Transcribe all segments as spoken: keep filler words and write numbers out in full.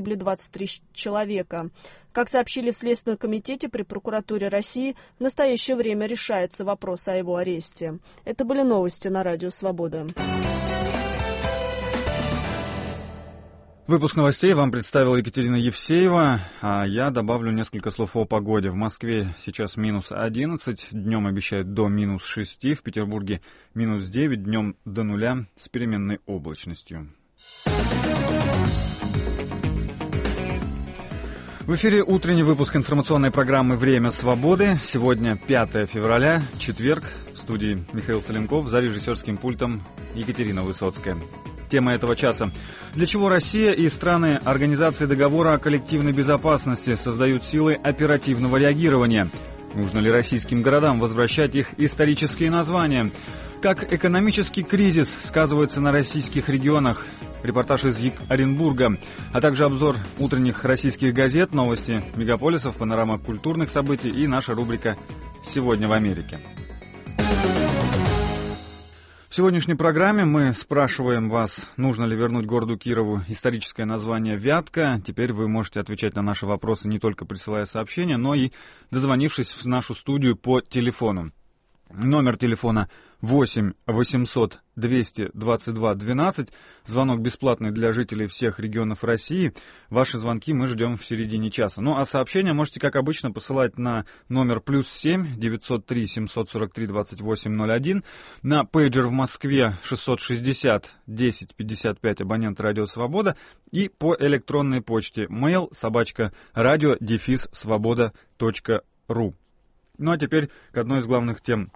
погибли двадцать три человека. Как сообщили в Следственном комитете при прокуратуре России, в настоящее время решается вопрос о его аресте. Это были новости на Радио Свобода. Выпуск новостей вам представила Екатерина Евсеева, а я добавлю несколько слов о погоде. В Москве сейчас минус одиннадцать, днем обещают до минус шести, в Петербурге минус девять, днем до нуля с переменной облачностью. В эфире утренний выпуск информационной программы «Время свободы». Сегодня пятое февраля, четверг. В студии Михаил Соленков, за режиссерским пультом Екатерина Высоцкая. Тема этого часа. Для чего Россия и страны Организации договора о коллективной безопасности создают силы оперативного реагирования? Нужно ли российским городам возвращать их исторические названия? Как экономический кризис сказывается на российских регионах? Репортаж из Екатеринбурга, а также обзор утренних российских газет, новости мегаполисов, панорама культурных событий и наша рубрика «Сегодня в Америке». В сегодняшней программе мы спрашиваем вас, нужно ли вернуть городу Кирову историческое название Вятка. Теперь вы можете отвечать на наши вопросы не только присылая сообщения, но и дозвонившись в нашу студию по телефону. Номер телефона восемь восемьсот двести двадцать два двенадцать. Звонок бесплатный для жителей всех регионов России. Ваши звонки мы ждем в середине часа. Ну а сообщения можете, как обычно, посылать на номер плюс семь девятьсот три семьсот сорок три двадцать восемь ноль один. На пейджер в Москве шестьсот шестьдесят десять пятьдесят пять, абонент Радио Свобода. И по электронной почте mail собачка радио дефис свобода точка ру. Ну а теперь к одной из главных тем.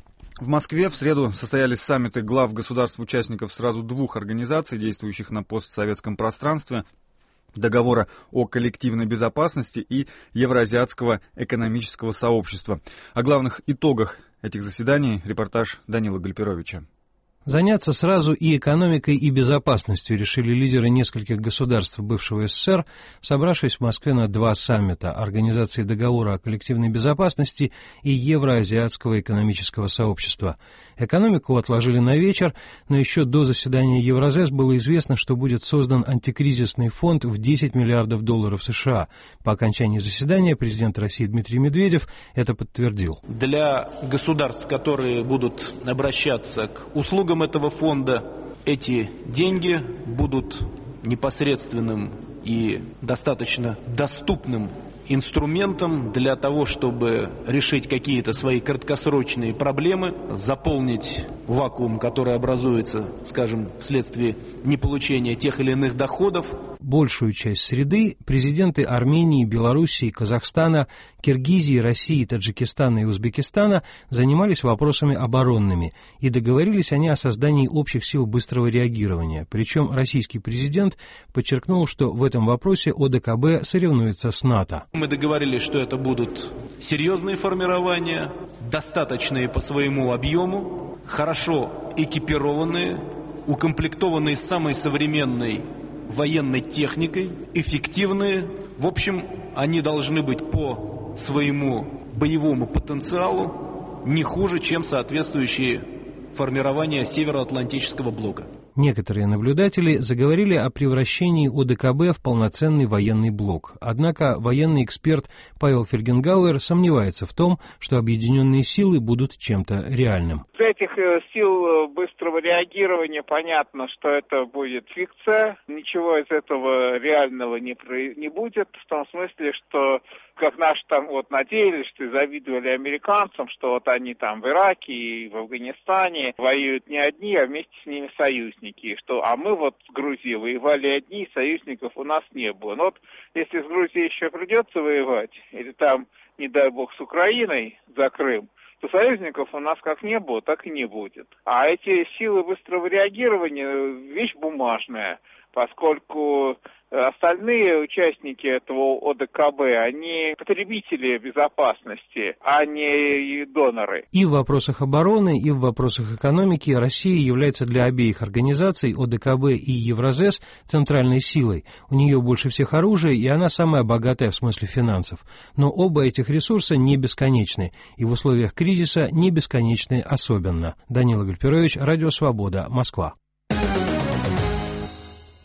В Москве в среду состоялись саммиты глав государств-участников сразу двух организаций, действующих на постсоветском пространстве, договора о коллективной безопасности и Евразиатского экономического сообщества. О главных итогах этих заседаний репортаж Данила Гальперовича. Заняться сразу и экономикой, и безопасностью решили лидеры нескольких государств бывшего СССР, собравшись в Москве на два саммита Организации договора о коллективной безопасности и Евроазиатского экономического сообщества. Экономику отложили на вечер, но еще до заседания Евразес было известно, что будет создан антикризисный фонд в десять миллиардов долларов США. По окончании заседания президент России Дмитрий Медведев это подтвердил. Для государств, которые будут обращаться к услугам этого фонда, эти деньги будут непосредственным и достаточно доступным инструментом для того, чтобы решить какие-то свои краткосрочные проблемы, заполнить вакуум, который образуется, скажем, вследствие неполучения тех или иных доходов. Большую часть среды президенты Армении, Белоруссии, Казахстана, Киргизии, России, Таджикистана и Узбекистана занимались вопросами оборонными, и договорились они о создании общих сил быстрого реагирования. Причем российский президент подчеркнул, что в этом вопросе ОДКБ соревнуется с НАТО. Мы договорились, что это будут серьезные формирования, достаточные по своему объему, хорошо экипированные, укомплектованные самой современной военной техникой, эффективные. В общем, они должны быть по своему боевому потенциалу не хуже, чем соответствующие формирования Североатлантического блока. Некоторые наблюдатели заговорили о превращении ОДКБ в полноценный военный блок. Однако военный эксперт Павел Фельгенгауэр сомневается в том, что объединенные силы будут чем-то реальным. Из этих сил быстрого реагирования понятно, что это будет фикция. Ничего из этого реального не, не будет, в том смысле, что как наши там вот надеялись, что завидовали американцам, что вот они там в Ираке и в Афганистане воюют не одни, а вместе с ними союзники. Что, а мы вот с Грузией воевали одни, союзников у нас не было. Но вот если с Грузией еще придется воевать, или там, не дай бог, с Украиной за Крым, то союзников у нас как не было, так и не будет. А эти силы быстрого реагирования – вещь бумажная, поскольку остальные участники этого ОДКБ, они потребители безопасности, а не доноры. И в вопросах обороны, и в вопросах экономики Россия является для обеих организаций, ОДКБ и Евразес, центральной силой. У нее больше всех оружия, и она самая богатая в смысле финансов. Но оба этих ресурса не бесконечны, и в условиях кризиса не бесконечны особенно. Данила Гальперович, Радио Свобода, Москва.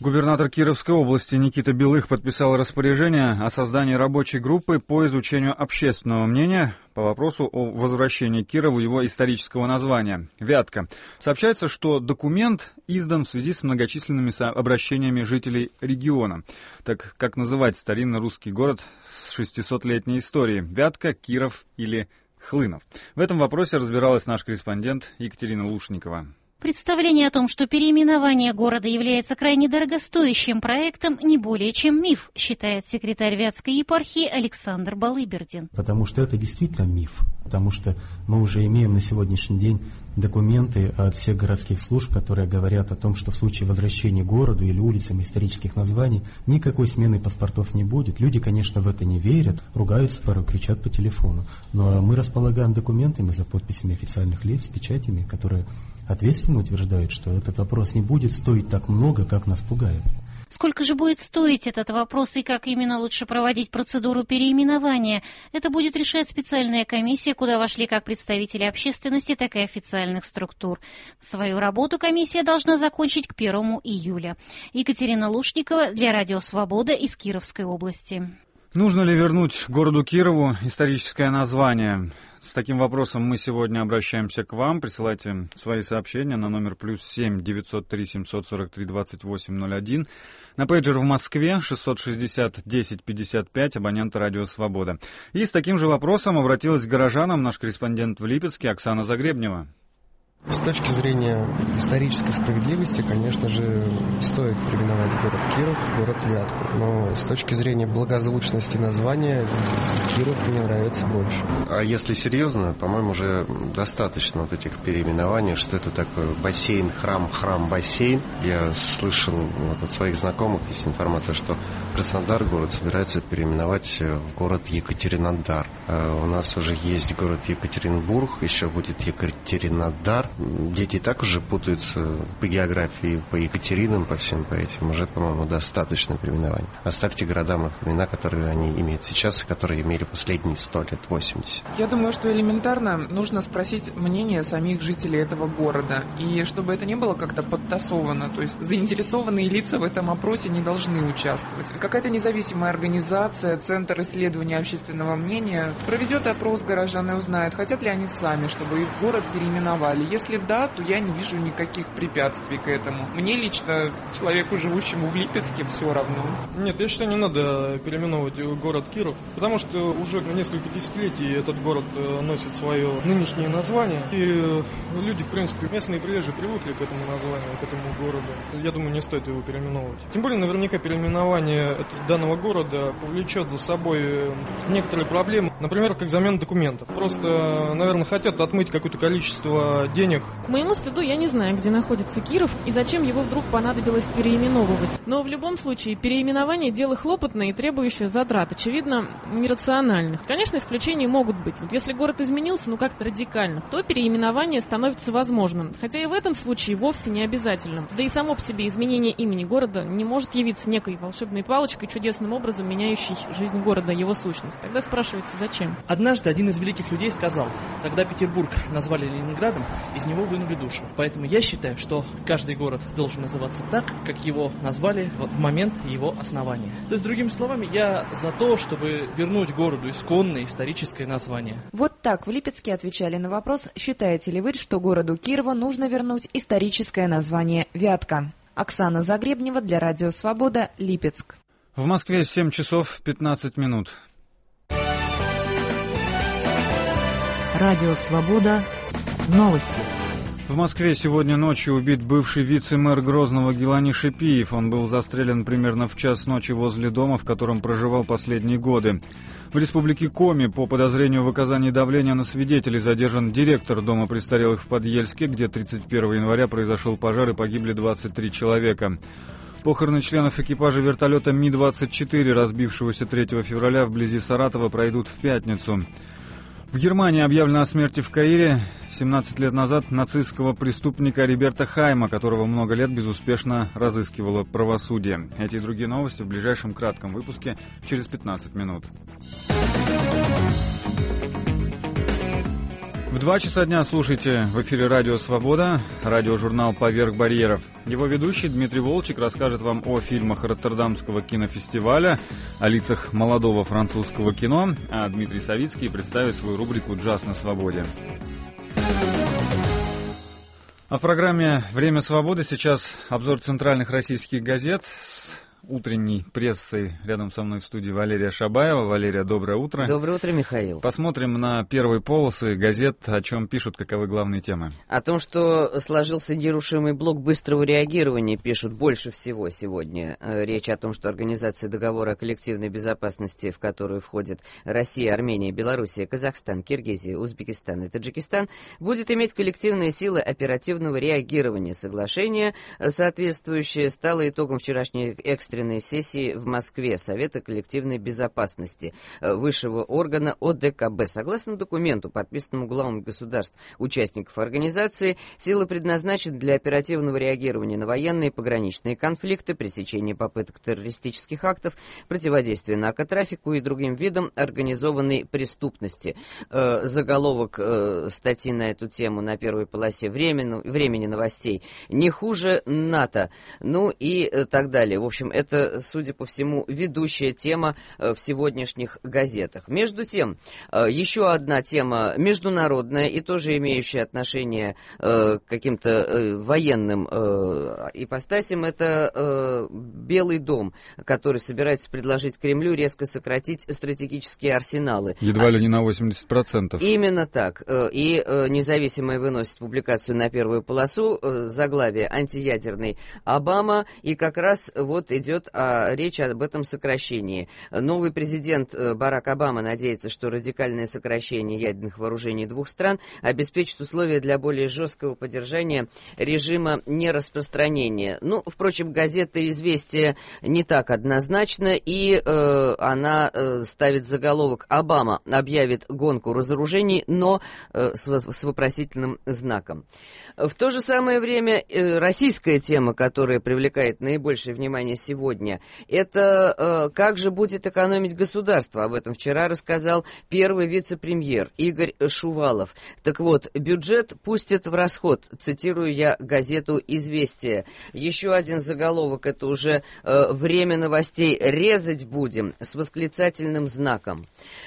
Губернатор Кировской области Никита Белых подписал распоряжение о создании рабочей группы по изучению общественного мнения по вопросу о возвращении Кирову его исторического названия – Вятка. Сообщается, что документ издан в связи с многочисленными обращениями жителей региона. Так как называть старинный русский город с шестисотлетней историей – Вятка, Киров или Хлынов? В этом вопросе разбиралась наш корреспондент Екатерина Лушникова. Представление о том, что переименование города является крайне дорогостоящим проектом, не более чем миф, считает секретарь Вятской епархии Александр Балыбердин. Потому что это действительно миф, потому что мы уже имеем на сегодняшний день документы от всех городских служб, которые говорят о том, что в случае возвращения городу или улицам исторических названий никакой смены паспортов не будет. Люди, конечно, в это не верят, ругаются, порой кричат по телефону. Но мы располагаем документами за подписями официальных лиц, печатями, которые ответственно утверждают, что этот вопрос не будет стоить так много, как нас пугает. Сколько же будет стоить этот вопрос и как именно лучше проводить процедуру переименования? Это будет решать специальная комиссия, куда вошли как представители общественности, так и официальных структур. Свою работу комиссия должна закончить к первому июля. Екатерина Лушникова для Радио Свобода из Кировской области. Нужно ли вернуть городу Кирову историческое название? С таким вопросом мы сегодня обращаемся к вам. Присылайте свои сообщения на номер плюс семь девятьсот три семьсот сорок три двадцать восемь ноль один. На пейджер в Москве шестьсот шестьдесят десять пятьдесят пять, абонент Радио Свобода. И с таким же вопросом обратилась к горожанам наш корреспондент в Липецке Оксана Загребнева. С точки зрения исторической справедливости, конечно же, стоит переименовать город Киров в город Вятку. Но с точки зрения благозвучности названия, Киров мне нравится больше. А если серьезно, по-моему, уже достаточно вот этих переименований, что это такое бассейн, храм, храм, бассейн. Я слышал вот от своих знакомых, есть информация, что Краснодар город собирается переименовать в город Екатеринодар. А у нас уже есть город Екатеринбург, еще будет Екатеринодар. Дети и так уже путаются по географии, по Екатеринам, по всем по этим. Уже, по-моему, достаточно переименований. Оставьте городам их имена, которые они имеют сейчас и которые имели последние сто лет, восемьдесят. Я думаю, что элементарно нужно спросить мнение самих жителей этого города. И чтобы это не было как-то подтасовано, то есть заинтересованные лица в этом опросе не должны участвовать. Какая-то независимая организация, Центр исследования общественного мнения проведет опрос горожан и узнает, хотят ли они сами, чтобы их город переименовали. Если да, то я не вижу никаких препятствий к этому. Мне лично, человеку, живущему в Липецке, все равно. Нет, я считаю, не надо переименовывать город Киров, потому что уже несколько десятилетий этот город носит свое нынешнее название. И люди, в принципе, местные приезжие привыкли к этому названию, к этому городу. Я думаю, не стоит его переименовывать. Тем более, наверняка переименование данного города повлечет за собой некоторые проблемы. Например, как замена документов. Просто, наверное, хотят отмыть какое-то количество денег. К моему стыду я не знаю, где находится Киров и зачем его вдруг понадобилось переименовывать. Но в любом случае переименование – дело хлопотное и требующее затрат, очевидно, нерациональных. Конечно, исключения могут быть. Вот если город изменился, ну как-то радикально, то переименование становится возможным. Хотя и в этом случае вовсе не обязательным. Да и само по себе изменение имени города не может явиться некой волшебной палочкой, чудесным образом меняющей жизнь города, его сущность. Тогда спрашивается, зачем? Однажды один из великих людей сказал, когда Петербург назвали Ленинградом, из него вынули душу. Поэтому я считаю, что каждый город должен называться так, как его назвали в момент его основания. То есть, другими словами, я за то, чтобы вернуть городу исконное историческое название. Вот так в Липецке отвечали на вопрос, считаете ли вы, что городу Кирова нужно вернуть историческое название Вятка. Оксана Загребнева для Радио Свобода, Липецк. В Москве семь часов пятнадцать минут. Радио Свобода. Новости. В Москве сегодня ночью убит бывший вице-мэр Грозного Гилани Шипиев. Он был застрелен примерно в час ночи возле дома, в котором проживал последние годы. В республике Коми по подозрению в оказании давления на свидетелей задержан директор дома престарелых в Подъельске, где тридцать первого января произошел пожар и погибли двадцать три человека. Похороны членов экипажа вертолета Ми двадцать четыре, разбившегося третьего февраля вблизи Саратова, пройдут в пятницу. В Германии объявлено о смерти в Каире семнадцать лет назад нацистского преступника Роберта Хайма, которого много лет безуспешно разыскивало правосудие. Эти и другие новости в ближайшем кратком выпуске через пятнадцать минут. В два часа дня слушайте в эфире «Радио Свобода», радиожурнал «Поверх барьеров». Его ведущий Дмитрий Волчек расскажет вам о фильмах Роттердамского кинофестиваля, о лицах молодого французского кино, а Дмитрий Савицкий представит свою рубрику «Джаз на свободе». А в программе «Время свободы» сейчас обзор центральных российских газет с утренней прессой. Рядом со мной в студии Валерия Шабаева. Валерия, доброе утро. Доброе утро, Михаил. Посмотрим на первые полосы газет, о чем пишут, каковы главные темы. О том, что сложился нерушимый блок быстрого реагирования, пишут больше всего сегодня. Речь о том, что Организация договора о коллективной безопасности, в которую входят Россия, Армения, Белоруссия, Казахстан, Киргизия, Узбекистан и Таджикистан, будет иметь коллективные силы оперативного реагирования. Соглашение соответствующее стало итогом вчерашней экстренной сессии в Москве Совета коллективной безопасности высшего органа О Д К Б. Согласно документу, подписанному главами государств, участников организации, силы предназначены для оперативного реагирования на военные и пограничные конфликты, пресечения попыток террористических актов, противодействия наркотрафику и другим видам организованной преступности. Э, заголовок э, статьи на эту тему на первой полосе времени, времени новостей: «Не хуже НАТО». Ну и э, так далее. В общем, это, судя по всему, ведущая тема в сегодняшних газетах. Между тем, еще одна тема международная и тоже имеющая отношение к каким-то военным ипостасям, это Белый дом, который собирается предложить Кремлю резко сократить стратегические арсеналы. Едва ли не на восемьдесят процентов. Именно так. И независимая выносит публикацию на первую полосу, заглавие «Антиядерный Обама», и как раз вот идет а, речь об этом сокращении. Новый президент Барак Обама надеется, что радикальное сокращение ядерных вооружений двух стран обеспечит условия для более жесткого поддержания режима нераспространения. Ну, впрочем, газета «Известия» не так однозначна, и э, она э, ставит заголовок: «Обама объявит гонку разоружений, но э, с, с вопросительным знаком». В то же самое время э, российская тема, которая привлекает наибольшее внимание сегодня, это э, как же будет экономить государство. Об этом вчера рассказал первый вице-премьер Игорь Шувалов. Так вот, бюджет пустят в расход, цитирую я газету «Известия». Еще один заголовок, это уже э, время новостей: «Резать будем», с восклицательным знаком.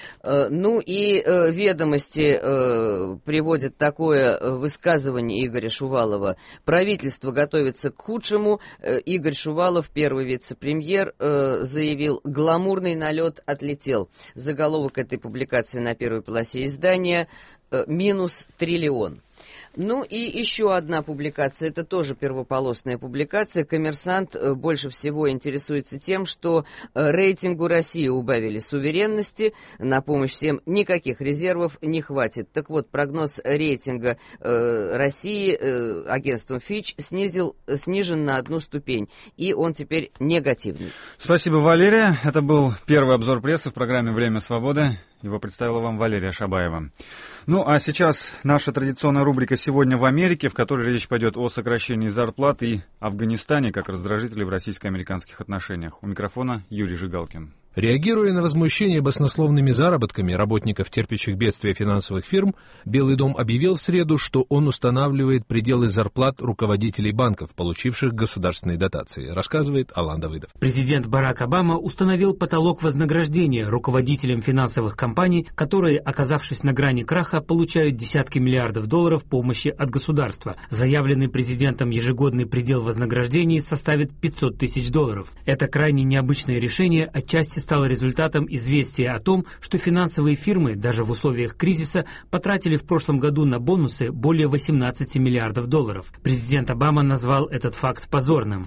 Ну и э, «Ведомости» э, приводят такое высказывание Игоря Шувалова: «Правительство готовится к худшему». Э, Игорь Шувалов, первый вице-премьер, э, заявил: «Гламурный налет отлетел». Заголовок этой публикации на первой полосе издания: э, «Минус триллион». Ну и еще одна публикация, это тоже первополосная публикация. «Коммерсант» больше всего интересуется тем, что рейтингу России убавили суверенности, на помощь всем никаких резервов не хватит. Так вот, прогноз рейтинга э, России э, агентством Fitch снизил, снижен на одну ступень, и он теперь негативный. Спасибо, Валерия. Это был первый обзор прессы в программе «Время свободы». Его представила вам Валерия Шабаева. Ну, а сейчас наша традиционная рубрика «Сегодня в Америке», в которой речь пойдет о сокращении зарплат и Афганистане как раздражителе в российско-американских отношениях. У микрофона Юрий Жигалкин. Реагируя на возмущение баснословными заработками работников терпящих бедствия финансовых фирм, Белый дом объявил в среду, что он устанавливает пределы зарплат руководителей банков, получивших государственные дотации, рассказывает Алан Давыдов. Президент Барак Обама установил потолок вознаграждения руководителям финансовых компаний, которые, оказавшись на грани краха, получают десятки миллиардов долларов помощи от государства. Заявленный президентом ежегодный предел вознаграждений составит пятьсот тысяч долларов. Это крайне необычное решение отчасти стало результатом известия о том, что финансовые фирмы даже в условиях кризиса потратили в прошлом году на бонусы более восемнадцати миллиардов долларов. Президент Обама назвал этот факт позорным.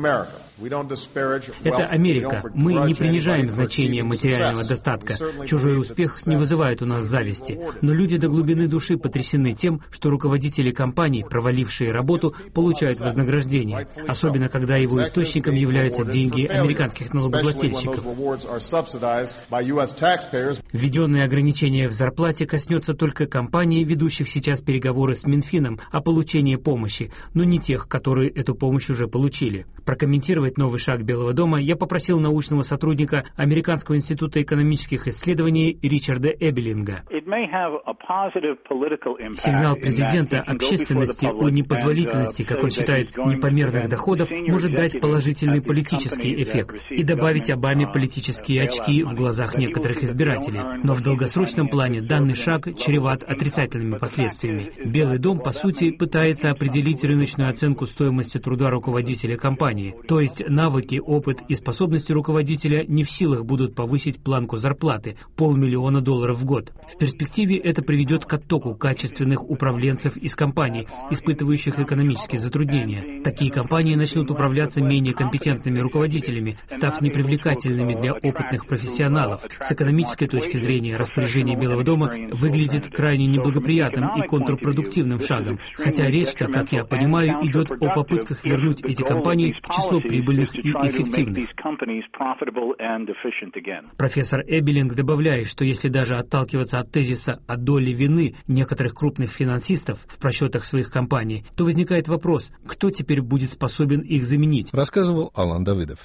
Это Америка. Мы не принижаем значение материального достатка. Чужой успех не вызывает у нас зависти. Но люди до глубины души потрясены тем, что руководители компаний, провалившие работу, получают вознаграждение. Особенно, когда его источником являются деньги американских налогоплательщиков. Введенные ограничения в зарплате коснется только компаний, ведущих сейчас переговоры с Минфином о получении помощи, но не тех, которые эту помощь уже получили. Прокомментировать новый шаг Белого дома я попросил научного сотрудника Американского института экономических исследований Ричарда Эбелинга. Сигнал президента общественности о непозволительности, как он считает, непомерных доходов может дать положительный политический эффект и добавить Обаме политические очки в глазах некоторых избирателей. Но в долгосрочном плане данный шаг чреват отрицательными последствиями. Белый дом, по сути, пытается определить рыночную оценку стоимости труда руководителя компании. То есть навыки, опыт и способности руководителя не в силах будут повысить планку зарплаты – полмиллиона долларов в год. В перспективе это приведет к оттоку качественных управленцев из компаний, испытывающих экономические затруднения. Такие компании начнут управляться менее компетентными руководителями, став непривлекательными для опытных профессионалов. С экономической точки зрения распоряжение Белого дома выглядит крайне неблагоприятным и контрпродуктивным шагом, хотя речь-то, как я понимаю, идет о попытках вернуть эти компании в число прибыльных и эффективных. Профессор Эбелинг добавляет, что если даже отталкиваться от тезиса о доле вины некоторых крупных финансистов в просчетах своих компаний, то возникает вопрос, кто теперь будет способен их заменить. Рассказывал Алан Давыдов.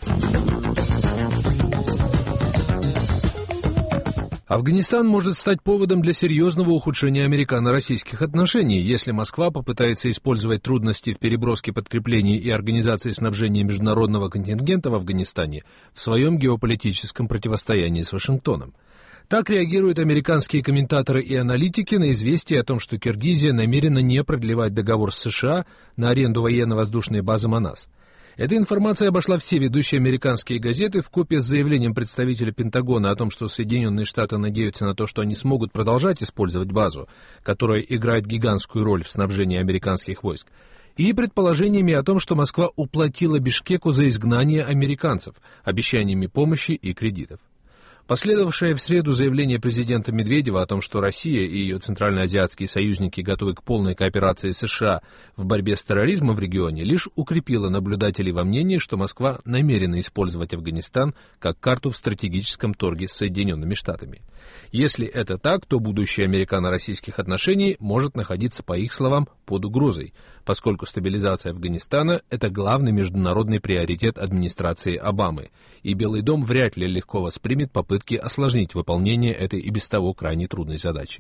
Афганистан может стать поводом для серьезного ухудшения американо-российских отношений, если Москва попытается использовать трудности в переброске подкреплений и организации снабжения международного контингента в Афганистане в своем геополитическом противостоянии с Вашингтоном. Так реагируют американские комментаторы и аналитики на известие о том, что Киргизия намерена не продлевать договор с США на аренду военно-воздушной базы Манас. Эта информация обошла все ведущие американские газеты вкупе с заявлением представителя Пентагона о том, что Соединенные Штаты надеются на то, что они смогут продолжать использовать базу, которая играет гигантскую роль в снабжении американских войск, и предположениями о том, что Москва уплатила Бишкеку за изгнание американцев, обещаниями помощи и кредитов. Последовавшее в среду заявление президента Медведева о том, что Россия и ее центральноазиатские союзники готовы к полной кооперации с США в борьбе с терроризмом в регионе, лишь укрепило наблюдателей во мнении, что Москва намерена использовать Афганистан как карту в стратегическом торге с Соединенными Штатами. Если это так, то будущее американо-российских отношений может находиться, по их словам, под угрозой, поскольку стабилизация Афганистана – это главный международный приоритет администрации Обамы, и Белый дом вряд ли легко воспримет попытки осложнить выполнение этой и без того крайне трудной задачи.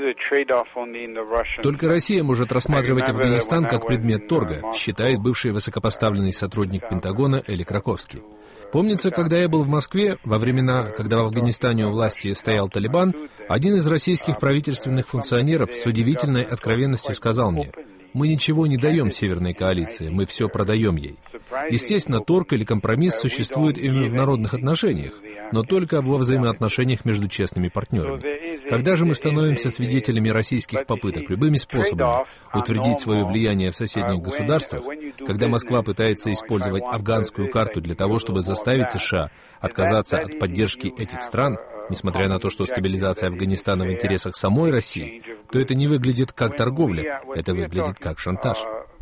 Только Россия может рассматривать Афганистан как предмет торга, считает бывший высокопоставленный сотрудник Пентагона Эли Краковский. Помнится, когда я был в Москве, во времена, когда в Афганистане у власти стоял Талибан, один из российских правительственных функционеров с удивительной откровенностью сказал мне: «Мы ничего не даем Северной коалиции, мы все продаем ей». Естественно, торг или компромисс существует и в международных отношениях, но только во взаимоотношениях между честными партнерами. Когда же мы становимся свидетелями российских попыток любыми способами утвердить свое влияние в соседних государствах, когда Москва пытается использовать афганскую карту для того, чтобы заставить США отказаться от поддержки этих стран, несмотря на то, что стабилизация Афганистана в интересах самой России, то это не выглядит как торговля, это выглядит как шантаж.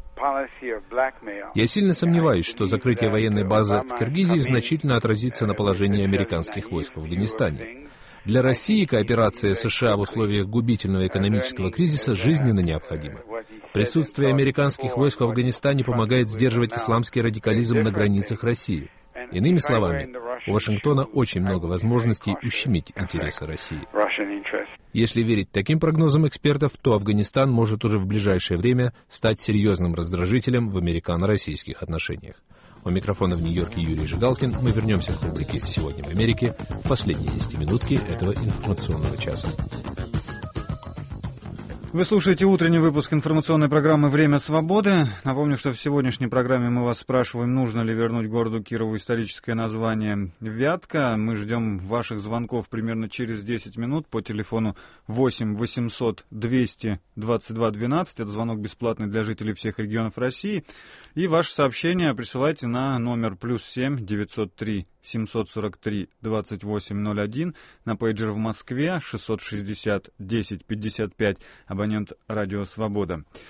Я сильно сомневаюсь, что закрытие военной базы в Киргизии значительно отразится на положении американских войск в Афганистане. Для России кооперация США в условиях губительного экономического кризиса жизненно необходима. Присутствие американских войск в Афганистане помогает сдерживать исламский радикализм на границах России. Иными словами, у Вашингтона очень много возможностей ущемить интересы России. Если верить таким прогнозам экспертов, то Афганистан может уже в ближайшее время стать серьезным раздражителем в американо-российских отношениях. У микрофона в Нью-Йорке Юрий Жигалкин. Мы вернемся к рубрике «Сегодня в Америке» в последние десятиминутки этого информационного часа. Вы слушаете утренний выпуск информационной программы «Время свободы». Напомню, что в сегодняшней программе мы вас спрашиваем, нужно ли вернуть городу Кирову историческое название Вятка. Мы ждем ваших звонков примерно через десять минут по телефону восемь восемьсот двести двадцать два двенадцать. Это звонок бесплатный для жителей всех регионов России. И ваши сообщения присылайте на номер плюс семь девятьсот три семьсот сорок три двадцать восемь ноль один, на пейджер в Москве шестьсот шестьдесят десять пятьдесят пять, абонент «Радио Свобода».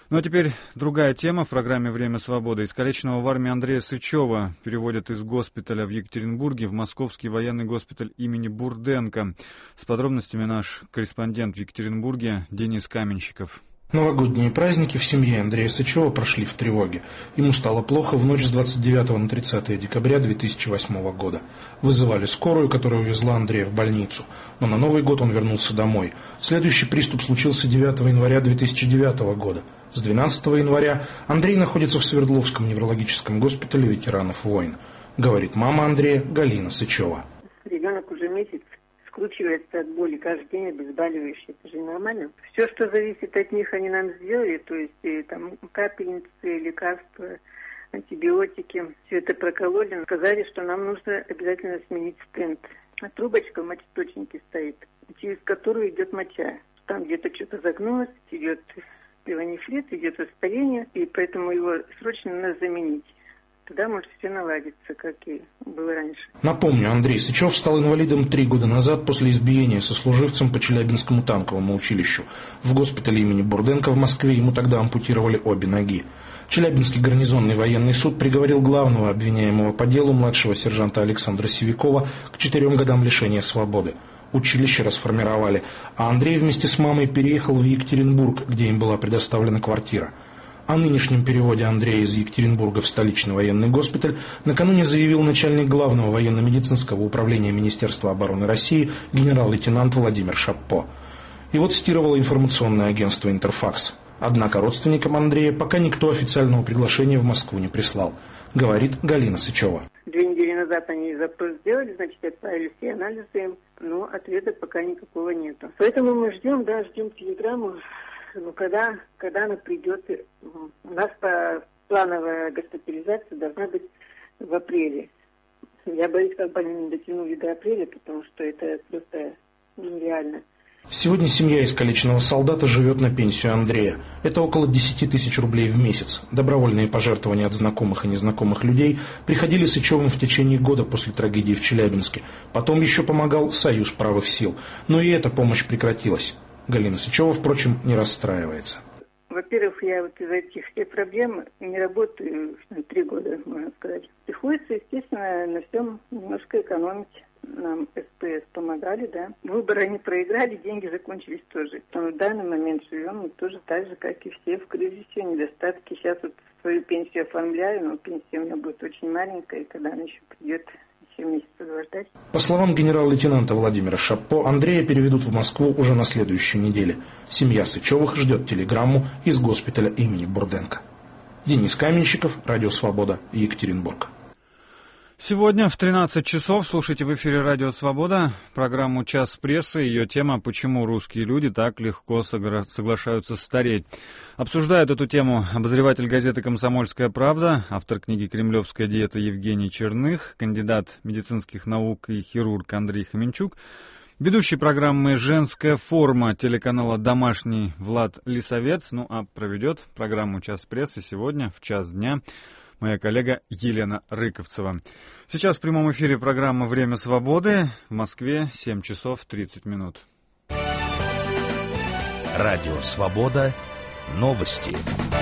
Ну а теперь другая тема в программе «Время свободы». Искалеченного в армии Андрея Сычева переводят из госпиталя в Екатеринбурге в Московский военный госпиталь имени Бурденко. С подробностями наш корреспондент в Екатеринбурге Денис Каменщиков. Новогодние праздники в семье Андрея Сычева прошли в тревоге. Ему стало плохо в ночь с двадцать девятого на тридцатое декабря две тысячи восьмого года. Вызывали скорую, которая увезла Андрея в больницу. Но на Новый год он вернулся домой. Следующий приступ случился девятого января две тысячи девятого года. С двенадцатого января Андрей находится в Свердловском неврологическом госпитале ветеранов войн. Говорит мама Андрея Галина Сычева. Ребенок уже месяц скручивается от боли каждый день, обезболивающие. Это же нормально. Все, что зависит от них, они нам сделали. То есть и, там капельницы, лекарства, антибиотики. Все это прокололи. Сказали, что нам нужно обязательно сменить стенд. А трубочка в мочеточнике стоит, через которую идет моча. Там где-то что-то загнулось, идет пилонефрит, идет воспаление, и поэтому его срочно надо заменить. Тогда может все наладиться, как и было раньше. Напомню, Андрей Сычев стал инвалидом три года назад после избиения сослуживцем по Челябинскому танковому училищу. В госпитале имени Бурденко в Москве ему тогда ампутировали обе ноги. Челябинский гарнизонный военный суд приговорил главного обвиняемого по делу младшего сержанта Александра Сивякова к четырем годам лишения свободы. Училище расформировали, а Андрей вместе с мамой переехал в Екатеринбург, где им была предоставлена квартира. О нынешнем переводе Андрея из Екатеринбурга в столичный военный госпиталь накануне заявил начальник главного военно-медицинского управления Министерства обороны России генерал-лейтенант Владимир Шаппо. Его цитировало информационное агентство «Интерфакс». Однако родственникам Андрея пока никто официального приглашения в Москву не прислал, говорит Галина Сычева. Две недели назад они запрос сделали, значит, отправили все анализы им, но ответа пока никакого нету. Поэтому мы ждем, да, ждем телеграмму, ну, когда, когда она придет. У нас по плановая госпитализация должна быть в апреле. Я боюсь, как бы они не дотянули до апреля, потому что это просто нереально. Сегодня семья искалеченного солдата живет на пенсию Андрея. Это около десять тысяч рублей в месяц. Добровольные пожертвования от знакомых и незнакомых людей приходили Сычевым в течение года после трагедии в Челябинске. Потом еще помогал Союз правых сил. Но и эта помощь прекратилась. Галина Сычева, впрочем, не расстраивается. Во-первых, я вот из-за этих всех проблем не работаю три года, можно сказать. Приходится, естественно, на всем немножко экономить. Нам СПС помогали, да. Выборы они проиграли, деньги закончились тоже. Но в данный момент живем мы тоже так же, как и все, в кризисе, недостатки. Сейчас вот свою пенсию оформляю, но пенсия у меня будет очень маленькая, и когда она еще придет, еще месяца два ждать. По словам генерал-лейтенанта Владимира Шаппо, Андрея переведут в Москву уже на следующей неделе. Семья Сычевых ждет телеграмму из госпиталя имени Бурденко. Денис Каменщиков, Радио Свобода, Екатеринбург. Сегодня в тринадцать часов слушайте в эфире «Радио Свобода» программу «Час прессы». Ее тема «Почему русские люди так легко соглашаются стареть». Обсуждает эту тему обозреватель газеты «Комсомольская правда», автор книги «Кремлевская диета» Евгений Черных, кандидат медицинских наук и хирург Андрей Хоменчук, ведущий программы «Женская форма» телеканала «Домашний» Влад Лисовец. Ну а проведет программу «Час прессы» сегодня в час дня моя коллега Елена Рыковцева. Сейчас в прямом эфире программа «Время свободы». В Москве семь часов тридцать минут. Радио «Свобода». Новости.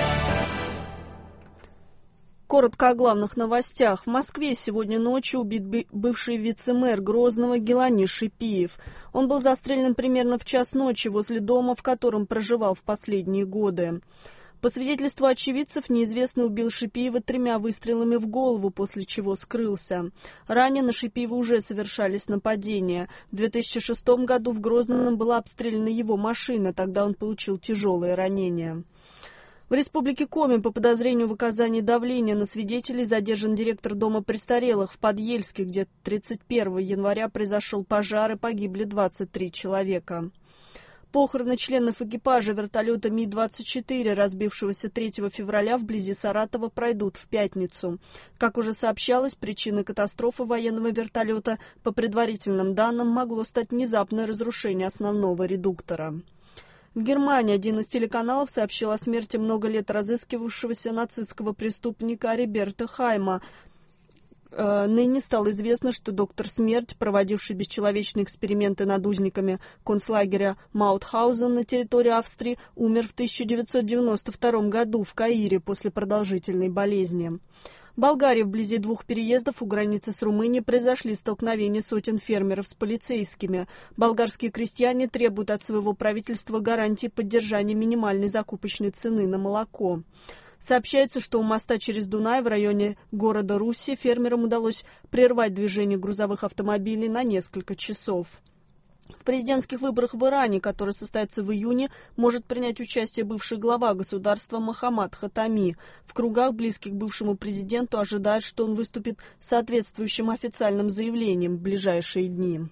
Коротко о главных новостях. В Москве сегодня ночью убит бывший вице-мэр Грозного Гелани Шипиев. Он был застрелен примерно в час ночи возле дома, в котором проживал в последние годы. По свидетельству очевидцев, неизвестный убил Шипиева тремя выстрелами в голову, после чего скрылся. Ранее на Шипиева уже совершались нападения. В две тысячи шестом году в Грозном была обстреляна его машина, тогда он получил тяжелые ранения. В Республике Коми по подозрению в оказании давления на свидетелей задержан директор дома престарелых в Подъельске, где тридцать первого января произошел пожар и погибли двадцать три человека. Похороны членов экипажа вертолета Ми двадцать четыре, разбившегося третьего февраля вблизи Саратова, пройдут в пятницу. Как уже сообщалось, причиной катастрофы военного вертолета, по предварительным данным, могло стать внезапное разрушение основного редуктора. В Германии один из телеканалов сообщил о смерти много лет разыскивавшегося нацистского преступника Роберта Хайма. э, ныне стало известно, что доктор Смерть, проводивший бесчеловечные эксперименты над узниками концлагеря Маутхаузен на территории Австрии, умер в тысяча девятьсот девяносто втором году в Каире после продолжительной болезни. В Болгарии вблизи двух переездов у границы с Румынией произошли столкновения сотен фермеров с полицейскими. Болгарские крестьяне требуют от своего правительства гарантии поддержания минимальной закупочной цены на молоко. Сообщается, что у моста через Дунай в районе города Руси фермерам удалось прервать движение грузовых автомобилей на несколько часов. В президентских выборах в Иране, которые состоятся в июне, может принять участие бывший глава государства Мохаммад Хатами. В кругах, близких к бывшему президенту, ожидают, что он выступит с соответствующим официальным заявлением в ближайшие дни.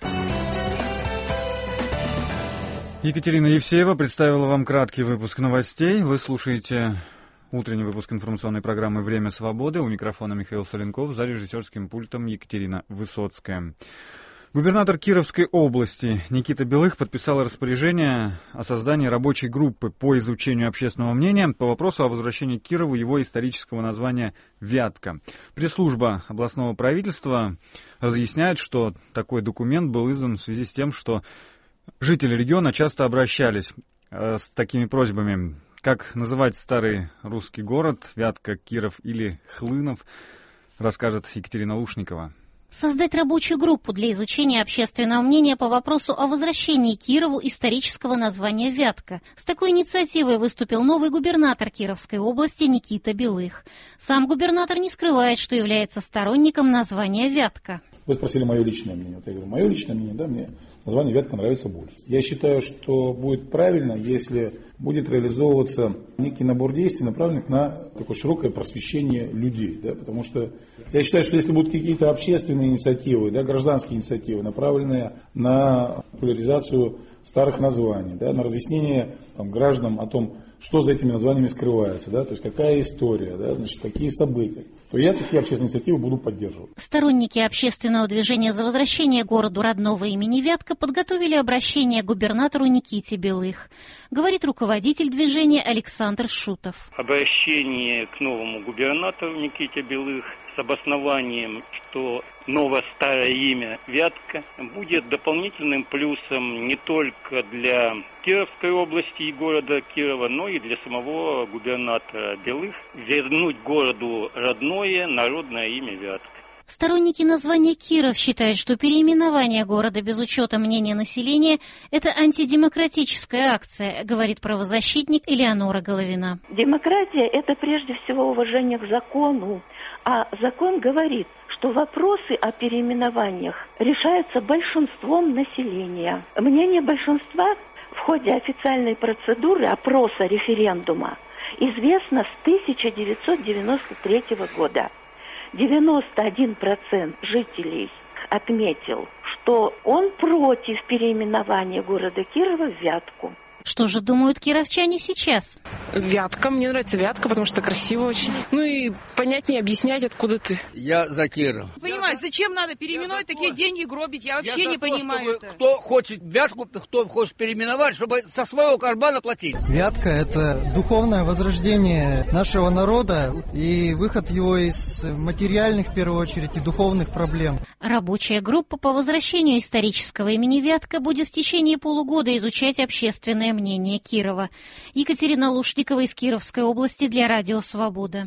Екатерина Евсеева представила вам краткий выпуск новостей. Вы слушаете утренний выпуск информационной программы «Время свободы». У микрофона Михаил Соленков, за режиссерским пультом Екатерина Высоцкая. Губернатор Кировской области Никита Белых подписал распоряжение о создании рабочей группы по изучению общественного мнения по вопросу о возвращении Кирову его исторического названия «Вятка». Пресс-служба областного правительства разъясняет, что такой документ был издан в связи с тем, что жители региона часто обращались э, с такими просьбами. Как называть старый русский город, Вятка, Киров или Хлынов, расскажет Екатерина Лушникова. Создать рабочую группу для изучения общественного мнения по вопросу о возвращении Кирову исторического названия «Вятка». С такой инициативой выступил новый губернатор Кировской области Никита Белых. Сам губернатор не скрывает, что является сторонником названия «Вятка». Вы спросили мое личное мнение. Вот я говорю, мое личное мнение, да, мне название «Вятка» нравится больше. Я считаю, что будет правильно, если будет реализовываться некий набор действий, направленных на такое широкое просвещение людей. Да, потому что я считаю, что если будут какие-то общественные инициативы, да, гражданские инициативы, направленные на популяризацию старых названий, да, на разъяснение там, гражданам о том, что за этими названиями скрывается, да, то есть какая история, да, значит, какие события, то я такие общественные инициативы буду поддерживать. Сторонники общественного движения за возвращение городу родного имени Вятка подготовили обращение к губернатору Никите Белых. Говорит руководитель движения Александр Шутов. Обращение к новому губернатору Никите Белых с обоснованием, что новое старое имя Вятка будет дополнительным плюсом не только для Кировской области и города Кирова, но и для самого губернатора Белых вернуть городу родное народное имя Вятка. Сторонники названия Киров считают, что переименование города без учета мнения населения – это антидемократическая акция, говорит правозащитник Элеонора Головина. Демократия – это прежде всего уважение к закону, а закон говорит, что вопросы о переименованиях решаются большинством населения. Мнение большинства в ходе официальной процедуры опроса референдума известно с тысяча девятьсот девяносто третьего года. девяносто один процент жителей отметил, что он против переименования города Кирова в Вятку. Что же думают кировчане сейчас? Вятка. Мне нравится Вятка, потому что красиво очень. Ну и понятнее объяснять, откуда ты. Я за Киров. Понимаю, зачем надо переименовать, такие деньги гробить? Я вообще я не то, понимаю это. Кто хочет Вятку, кто хочет переименовать, чтобы со своего кармана платить. Вятка – это духовное возрождение нашего народа и выход его из материальных, в первую очередь, и духовных проблем. Рабочая группа по возвращению исторического имени Вятка будет в течение полугода изучать общественное мнение Кирова. Екатерина Лушникова из Кировской области для Радио Свобода.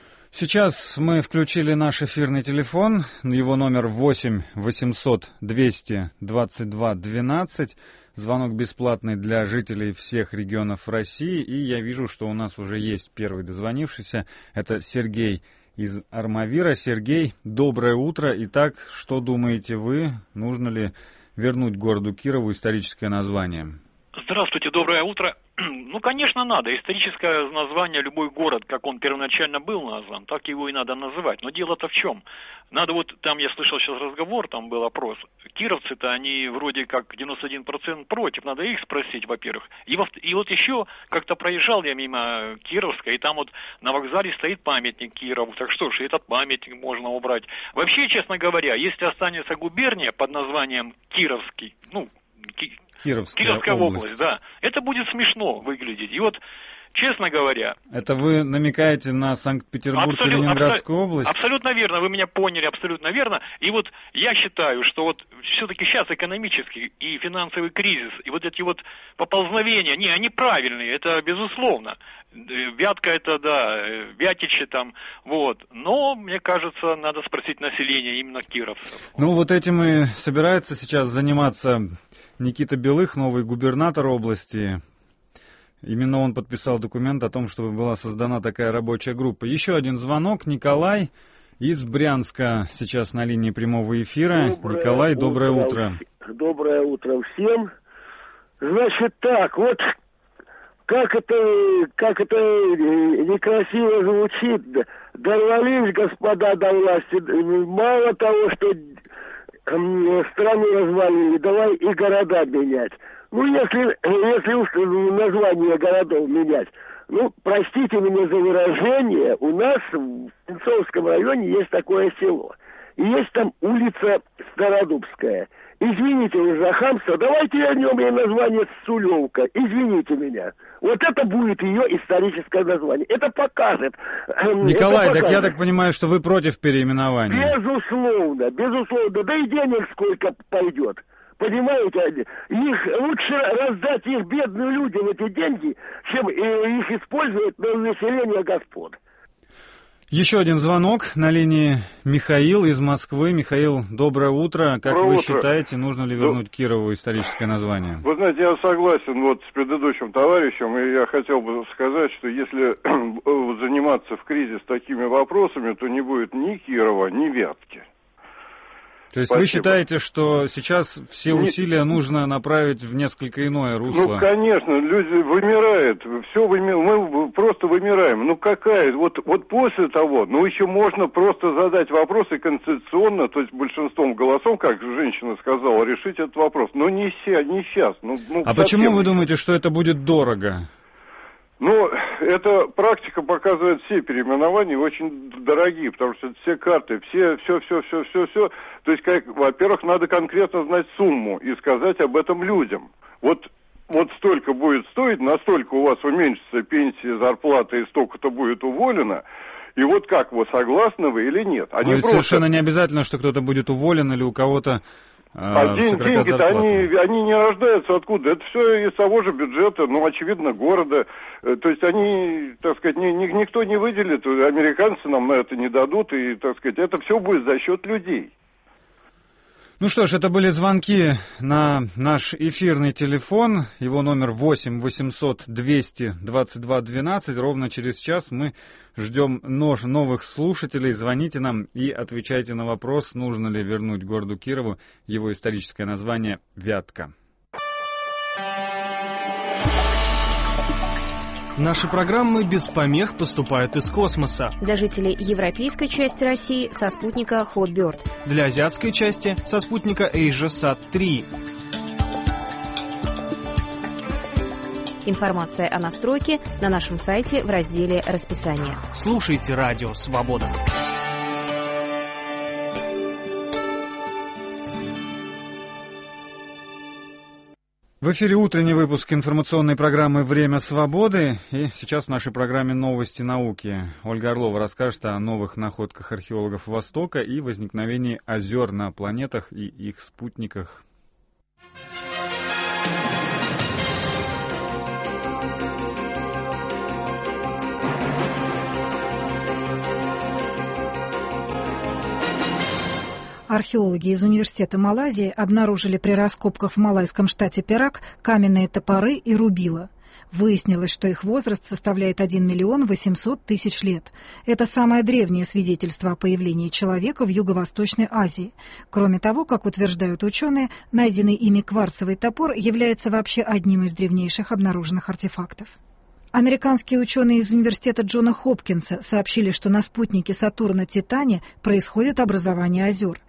Сейчас мы включили наш эфирный телефон. Его номер восемь восемьсот двести двадцать два двенадцать. Звонок бесплатный для жителей всех регионов России. И я вижу, что у нас уже есть первый дозвонившийся. Это Сергей из Армавира. Сергей, доброе утро. Итак, что думаете вы? Нужно ли вернуть городу Кирову историческое название? Здравствуйте, доброе утро. Ну, конечно, надо. Историческое название, любой город, как он первоначально был назван, так его и надо называть. Но дело-то в чем? Надо вот, там я слышал сейчас разговор, там был опрос. Кировцы-то, они вроде как девяносто один процент против, надо их спросить, во-первых. И, во- и вот еще как-то проезжал я мимо Кировска, и там вот на вокзале стоит памятник Кирову. Так что ж, этот памятник можно убрать. Вообще, честно говоря, если останется губерния под названием Кировский, ну, Ки- Кировская, Кировская область. область, да. Это будет смешно выглядеть. И вот честно говоря... Это вы намекаете на Санкт-Петербург абсолют, и Ленинградскую абсо- область? Абсолютно верно, вы меня поняли, абсолютно верно. И вот я считаю, что вот все-таки сейчас экономический и финансовый кризис, и вот эти вот поползновения, не, они правильные, это безусловно. Вятка это, да, Вятичи там, вот. Но, мне кажется, надо спросить население, именно кировцев. Ну, вот этим и собирается сейчас заниматься Никита Белых, новый губернатор области. Именно он подписал документ о том, чтобы была создана такая рабочая группа. Еще один звонок. Николай из Брянска сейчас на линии прямого эфира. Доброе Николай, доброе утро. утро. Доброе утро всем. Значит так, вот как это, как это некрасиво звучит. Дорвались, господа, до власти. Мало того, что страну развалили, давай и города менять. Ну, если, если уж название городов менять, ну, простите меня за выражение, у нас в Пенцовском районе есть такое село. И есть там улица Стародубская. Извините вы за хамство, давайте вернем ей название Сулевка. Извините меня. Вот это будет ее историческое название. Это покажет. Николай, это покажет. Так я так понимаю, что вы против переименования. Безусловно, безусловно. Да и денег сколько пойдет. Понимаете, их лучше раздать их бедным людям эти деньги, чем их использовать на население господ. Еще один звонок на линии Михаил из Москвы. Михаил, доброе утро. Как доброе вы утро. считаете, нужно ли вернуть Кирову историческое название? Вы знаете, я согласен вот с предыдущим товарищем, и я хотел бы сказать, что если заниматься в кризис такими вопросами, то не будет ни Кирова, ни Вятки. То есть Спасибо. Вы считаете, что сейчас все усилия нужно направить в несколько иное русло? Ну, конечно, люди вымирают, все выми... мы просто вымираем. Ну, какая, вот, вот после того, ну, еще можно просто задать вопросы конституционно, то есть большинством голосов, как женщина сказала, решить этот вопрос. Но не, все, не сейчас. Ну, ну, а почему вы думаете, что это будет дорого? Ну, эта практика показывает, все переименования очень дорогие, потому что все карты, все, все, все, все, все, все. То есть, как, во-первых, надо конкретно знать сумму и сказать об этом людям. Вот, вот столько будет стоить, настолько у вас уменьшится пенсия, зарплата и столько-то будет уволено. И вот как вы, согласны вы или нет? Они Но просто... совершенно не обязательно, что кто-то будет уволен или у кого-то А день, деньги-то они, они не рождаются откуда? Это все из того же бюджета, ну, очевидно, города. То есть они, так сказать, ни, ни, никто не выделит, американцы нам на это не дадут, и, так сказать, это все будет за счет людей. Ну что ж, это были звонки на наш эфирный телефон. Его номер восемь восемьсот двести двадцать два двенадцать. Ровно через час мы ждем нож новых слушателей. Звоните нам и отвечайте на вопрос, нужно ли вернуть городу Кирову его историческое название Вятка. Наши программы без помех поступают из космоса. Для жителей европейской части России со спутника Hotbird. Для азиатской части со спутника AsiaSat три. Информация о настройке на нашем сайте в разделе «Расписание». Слушайте радио «Свобода». В эфире утренний выпуск информационной программы «Время свободы». И сейчас в нашей программе «Новости науки». Ольга Орлова расскажет о новых находках археологов Востока и возникновении озер на планетах и их спутниках. Археологи из Университета Малайзии обнаружили при раскопках в малайском штате Перак каменные топоры и рубила. Выяснилось, что их возраст составляет один миллион восемьсот тысяч лет. Это самое древнее свидетельство о появлении человека в Юго-Восточной Азии. Кроме того, как утверждают ученые, найденный ими кварцевый топор является вообще одним из древнейших обнаруженных артефактов. Американские ученые из университета Джона Хопкинса сообщили, что на спутнике Сатурна Титане происходит образование озер.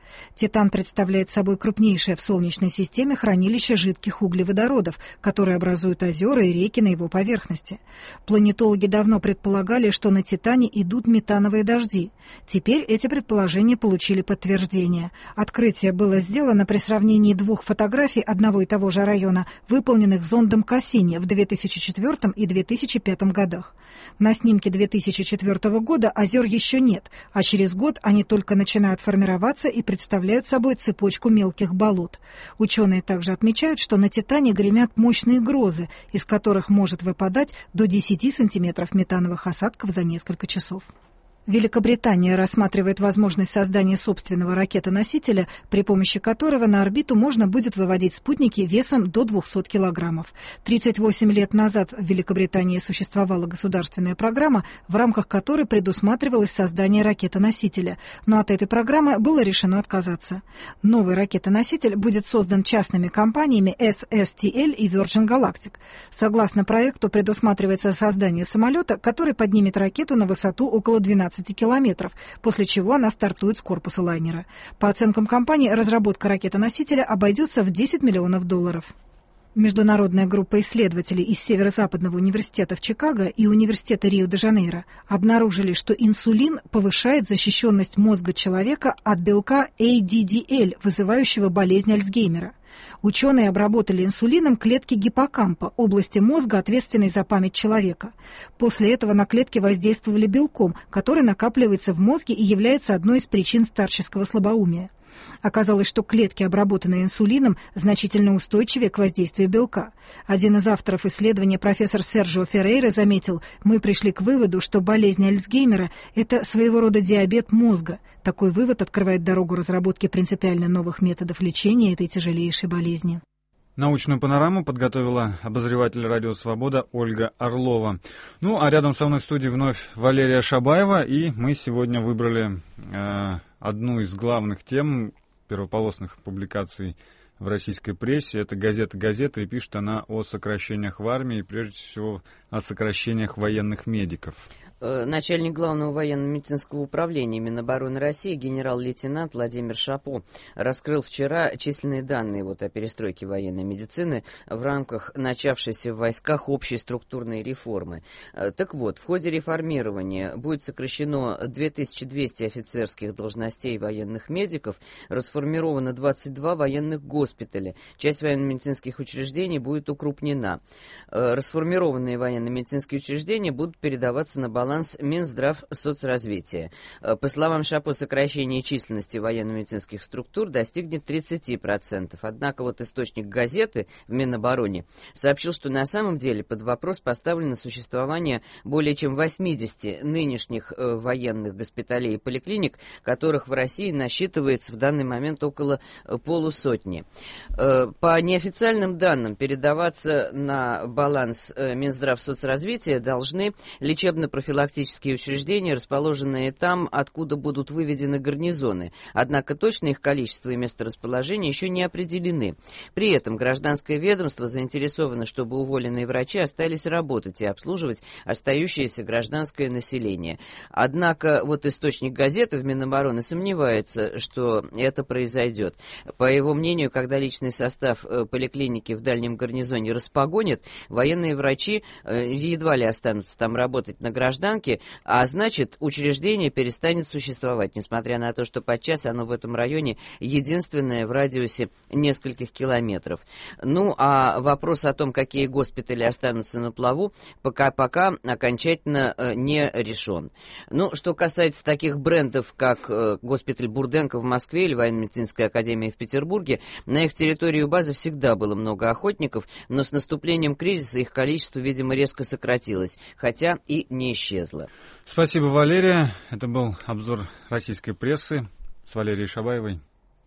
Титан представляет собой крупнейшее в Солнечной системе хранилище жидких углеводородов, которые образуют озера и реки на его поверхности. Планетологи давно предполагали, что на Титане идут метановые дожди. Теперь эти предположения получили подтверждение. Открытие было сделано при сравнении двух фотографий одного и того же района, выполненных зондом Кассини в две тысячи четвёртом и две тысячи пятом годах. На снимке две тысячи четвёртого года озер еще нет, а через год они только начинают формироваться и представляют собой цепочку мелких болот. Ученые также отмечают, что на Титане гремят мощные грозы, из которых может выпадать до десяти сантиметров метановых осадков за несколько часов. Великобритания рассматривает возможность создания собственного ракетоносителя, при помощи которого на орбиту можно будет выводить спутники весом до двухсот килограммов. тридцать восемь лет назад в Великобритании существовала государственная программа, в рамках которой предусматривалось создание ракетоносителя, но от этой программы было решено отказаться. Новый ракетоноситель будет создан частными компаниями эс эс ти эл и Virgin Galactic. Согласно проекту, предусматривается создание самолета, который поднимет ракету на высоту около двенадцати километров, после чего она стартует с корпуса лайнера. По оценкам компании, разработка ракетоносителя обойдется в десять миллионов долларов. Международная группа исследователей из Северо-Западного университета в Чикаго и университета Рио-де-Жанейро обнаружили, что инсулин повышает защищенность мозга человека от белка эй ди ди эл, вызывающего болезнь Альцгеймера. Ученые обработали инсулином клетки гиппокампа, области мозга, ответственной за память человека. После этого на клетки воздействовали белком, который накапливается в мозге и является одной из причин старческого слабоумия. Оказалось, что клетки, обработанные инсулином, значительно устойчивее к воздействию белка. Один из авторов исследования, профессор Серджио Феррейра, заметил: «Мы пришли к выводу, что болезнь Альцгеймера – это своего рода диабет мозга. Такой вывод открывает дорогу разработке принципиально новых методов лечения этой тяжелейшей болезни». Научную панораму подготовила обозреватель «Радио Свобода» Ольга Орлова. Ну, а рядом со мной в студии вновь Валерия Шабаева, и мы сегодня выбрали э, одну из главных тем первополосных публикаций в российской прессе. Это газета «Газета», и пишет она о сокращениях в армии, и прежде всего о сокращениях военных медиков. Начальник Главного военно-медицинского управления Минобороны России генерал-лейтенант Владимир Шапо раскрыл вчера численные данные вот о перестройке военной медицины в рамках начавшейся в войсках общей структурной реформы. Так вот, в ходе реформирования будет сокращено две тысячи двести офицерских должностей военных медиков, расформировано двадцать два военных госпиталя, часть военно-медицинских учреждений будет укрупнена. Расформированные военно-медицинские учреждения будут передаваться на баланс баланс Минздравсоцразвития. По словам Шапо, сокращение численности военно-медицинских структур достигнет тридцати процентов. Однако вот источник газеты в Минобороне сообщил, что на самом деле под вопрос поставлено существование более чем восьмидесяти нынешних э, военных госпиталей и поликлиник, которых в России насчитывается в данный момент около э, полусотни. Э, по неофициальным данным, передаваться на баланс э, Минздравсоцразвития должны лечебно-профилактические учреждения, расположенные там, откуда будут выведены гарнизоны. Однако точное их количество и месторасположение еще не определены. При этом гражданское ведомство заинтересовано, чтобы уволенные врачи остались работать и обслуживать остающееся гражданское население. Однако вот источник газеты в Минобороны сомневается, что это произойдет. По его мнению, когда личный состав поликлиники в дальнем гарнизоне распогонят, военные врачи едва ли останутся там работать на гражданке, а значит, учреждение перестанет существовать, несмотря на то, что подчас оно в этом районе единственное в радиусе нескольких километров. Ну, а вопрос о том, какие госпитали останутся на плаву, пока, пока окончательно э, не решен. Ну, что касается таких брендов, как э, госпиталь Бурденко в Москве или военно-медицинская академия в Петербурге, на их территории у базы всегда было много охотников, но с наступлением кризиса их количество, видимо, резко сократилось, хотя и не исчезла. Спасибо, Валерия. Это был обзор российской прессы с Валерией Шабаевой.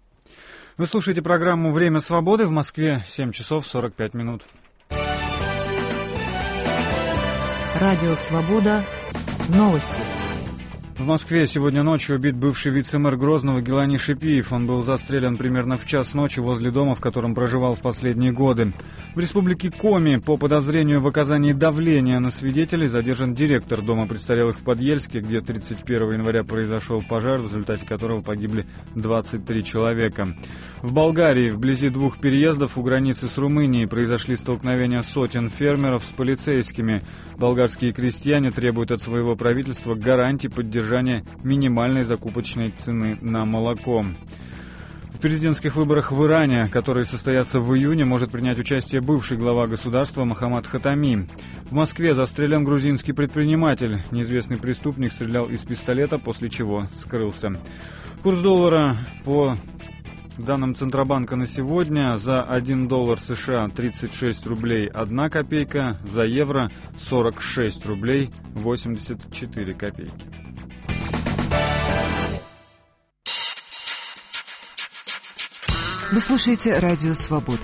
Вы слушаете программу «Время свободы». В Москве семь часов сорок пять минут. Радио «Свобода». Новости. В Москве сегодня ночью убит бывший вице-мэр Грозного Гилани Шипиев. Он был застрелен примерно в час ночи возле дома, в котором проживал в последние годы. В республике Коми по подозрению в оказании давления на свидетелей задержан директор дома престарелых в Подъельске, где тридцать первого января произошел пожар, в результате которого погибли двадцать три человека. В Болгарии, вблизи двух переездов у границы с Румынией, произошли столкновения сотен фермеров с полицейскими. Болгарские крестьяне требуют от своего правительства гарантий поддержания минимальной закупочной цены на молоко. В президентских выборах в Иране, которые состоятся в июне, может принять участие бывший глава государства Мохаммад Хатами. В Москве застрелен грузинский предприниматель. Неизвестный преступник стрелял из пистолета, после чего скрылся. Курс доллара по данным Центробанка на сегодня: за один доллар США тридцать шесть рублей одна копейка, за евро сорок шесть рублей восемьдесят четыре копейки. Вы слушаете «Радио Свобода».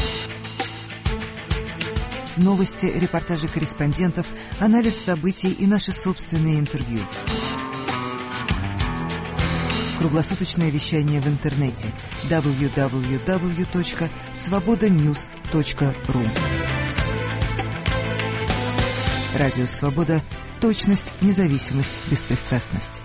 Новости, репортажи корреспондентов, анализ событий и наши собственные интервью. Круглосуточное вещание в интернете дабл ю дабл ю дабл ю точка свобода ньюс точка ру. Радио Свобода. Точность, независимость, беспристрастность.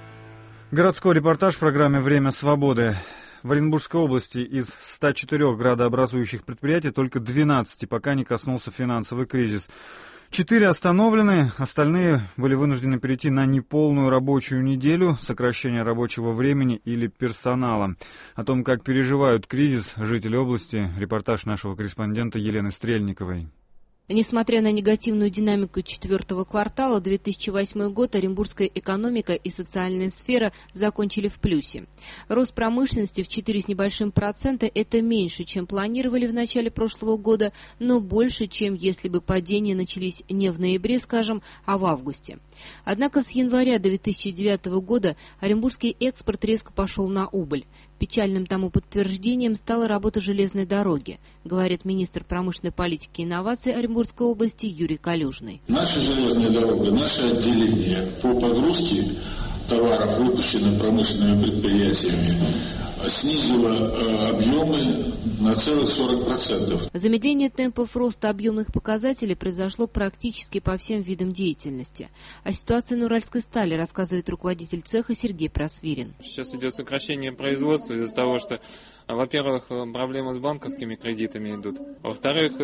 Городской репортаж в программе «Время свободы». В Оренбургской области из ста четырёх градообразующих предприятий только двенадцати пока не коснулся финансовый кризис. Четыре остановлены, остальные были вынуждены перейти на неполную рабочую неделю, сокращение рабочего времени или персонала. О том, как переживают кризис жители области, репортаж нашего корреспондента Елены Стрельниковой. Несмотря на негативную динамику четвертого квартала, две тысячи восьмой год оренбургская экономика и социальная сфера закончили в плюсе. Рост промышленности в четыре с небольшим процента – это меньше, чем планировали в начале прошлого года, но больше, чем если бы падения начались не в ноябре, скажем, а в августе. Однако с января две тысячи девятого года оренбургский экспорт резко пошел на убыль. Печальным тому подтверждением стала работа железной дороги, говорит министр промышленной политики и инноваций Оренбургской области Юрий Калюжный. Наша железная дорога, наше отделение по погрузке товаров, выпущенных промышленными предприятиями, снизило э, объемы на целых сорок процентов. Замедление темпов роста объемных показателей произошло практически по всем видам деятельности. О ситуации на Уральской стали рассказывает руководитель цеха Сергей Просвирин. Сейчас идет сокращение производства из-за того, что, во-первых, проблемы с банковскими кредитами идут. Во-вторых,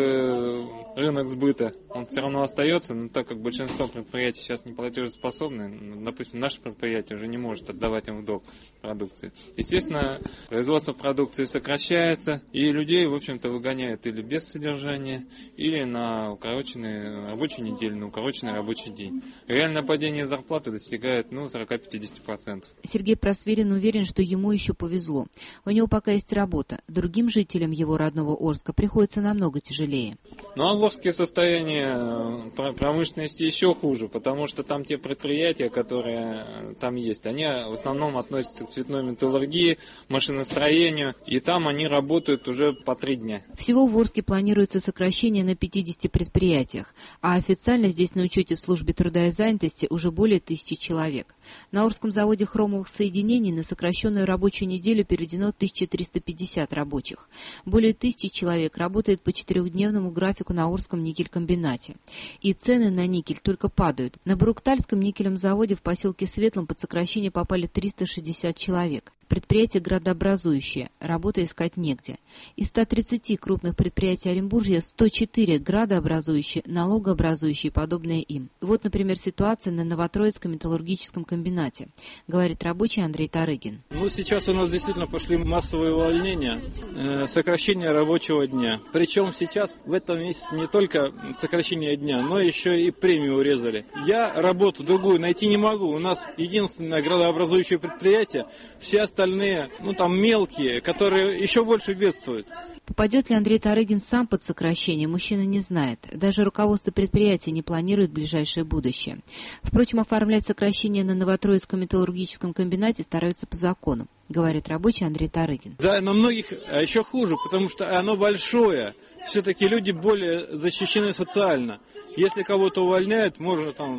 рынок сбыта, он все равно остается, но так как большинство предприятий сейчас не платежеспособны, допустим, наше предприятие уже не может отдавать им в долг продукции. Естественно, производство продукции сокращается, и людей, в общем-то, выгоняют или без содержания, или на укороченный рабочий неделю, на укороченный рабочий день. Реальное падение зарплаты достигает ну, сорок-пятьдесят процентов. Сергей Просвирин уверен, что ему еще повезло. У него пока есть работа. Другим жителям его родного Орска приходится намного тяжелее. Ну а в Орске состояние промышленности еще хуже, потому что там те предприятия, которые там есть, они в основном относятся к цветной металлургии, машиностроению, и там они работают уже по три дня. Всего в Орске планируется сокращение на пятидесяти предприятиях, а официально здесь на учете в службе труда и занятости уже более тысячи человек. На Орском заводе хромовых соединений на сокращенную рабочую неделю переведено тысяча триста пятьдесят рабочих. Более тысячи человек работает по четырехдневному графику на Орском никелькомбинате. И цены на никель только падают. На Бруктальском никелевом заводе в поселке Светлом под сокращение попали триста шестьдесят человек. Предприятие градообразующее, работы искать негде. Из ста тридцати крупных предприятий Оренбуржья сто четыре градообразующие, налогообразующие, подобные им. Вот, например, ситуация на Новотроицком металлургическом комбинате, говорит рабочий Андрей Тарыгин. Ну, сейчас у нас действительно пошли массовые увольнения, э, сокращение рабочего дня. Причем сейчас в этом месяце не только сокращение дня, но еще и премию урезали. Я работу другую найти не могу. У нас единственное градообразующее предприятие, все остальные остальные, ну там мелкие, которые еще больше бедствуют. Попадет ли Андрей Тарыгин сам под сокращение, мужчина не знает. Даже руководство предприятия не планирует ближайшее будущее. Впрочем, оформлять сокращение на Новотроицком металлургическом комбинате стараются по закону, говорит рабочий Андрей Тарыгин. Да, но многих еще хуже, потому что оно большое. Все-таки люди более защищены социально. Если кого-то увольняют, можно там